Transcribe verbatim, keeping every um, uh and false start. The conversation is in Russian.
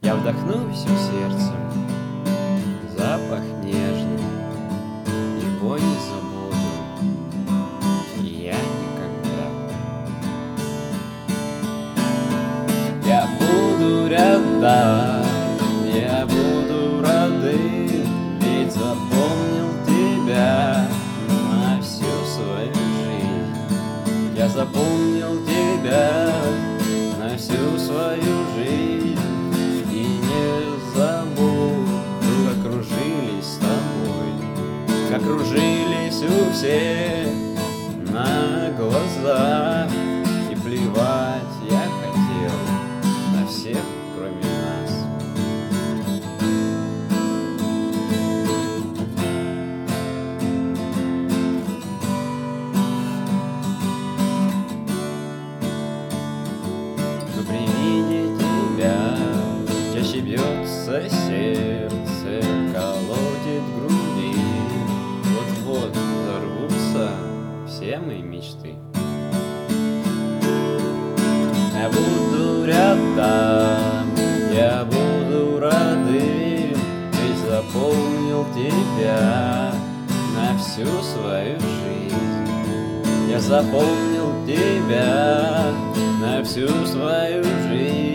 Я вдохну всем сердцем запах нежный, его не забуду я никогда. Я буду рядом, я буду родным, ведь запомнил тебя на всю свою жизнь. Я запомнил тебя на всю свою жизнь и не забуду, как кружились с тобой, как кружились у всех на глазах. И плевать я хотел на всех, кроме нас. Но при виде тебя чаще бьется сердце, колотит в груди. Вот-вот взорвутся все мои мечты. Я буду рядом, я буду родным, ведь запомнил тебя на всю свою жизнь. Я запомнил тебя на всю свою жизнь.